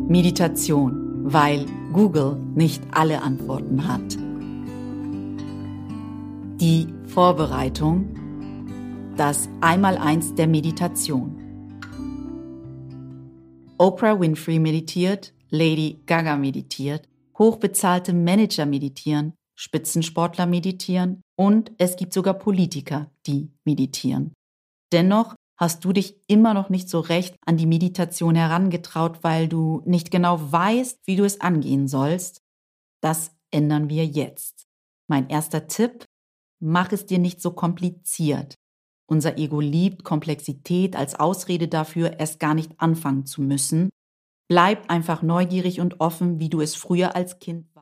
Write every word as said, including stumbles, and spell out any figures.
Meditation, weil Google nicht alle Antworten hat. Die Vorbereitung, das Einmaleins der Meditation. Oprah Winfrey meditiert, Lady Gaga meditiert, hochbezahlte Manager meditieren, Spitzensportler meditieren und es gibt sogar Politiker, die meditieren. Dennoch hast du dich immer noch nicht so recht an die Meditation herangetraut, weil du nicht genau weißt, wie du es angehen sollst. Das ändern wir jetzt. Mein erster Tipp: Mach es dir nicht so kompliziert. Unser Ego liebt Komplexität als Ausrede dafür, erst gar nicht anfangen zu müssen. Bleib einfach neugierig und offen, wie du es früher als Kind